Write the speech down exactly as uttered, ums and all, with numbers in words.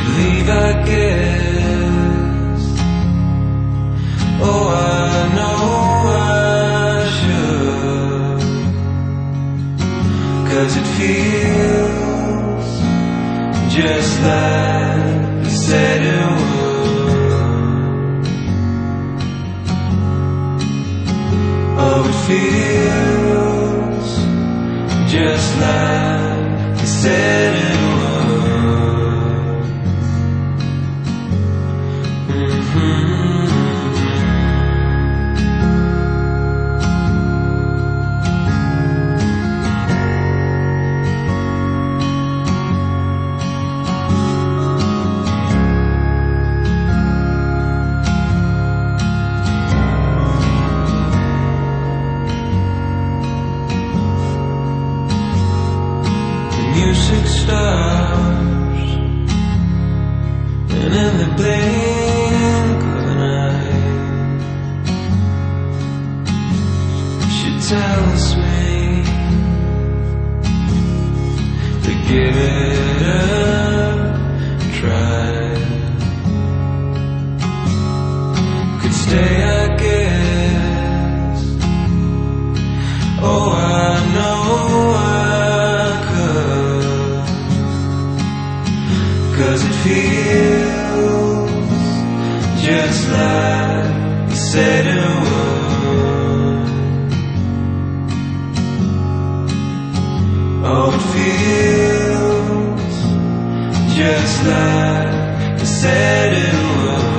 should leave, I guess. Oh, I know I should, 'cause it feels just like you said it would. Oh, it feels just like you said it would. Mm-hmm. Music stops, and in the blink of an eye, she tells me to give it a try. Could stay, I guess. Oh, I know I could, 'cause it feels just like you said it would. Oh, it feels just like you said it would.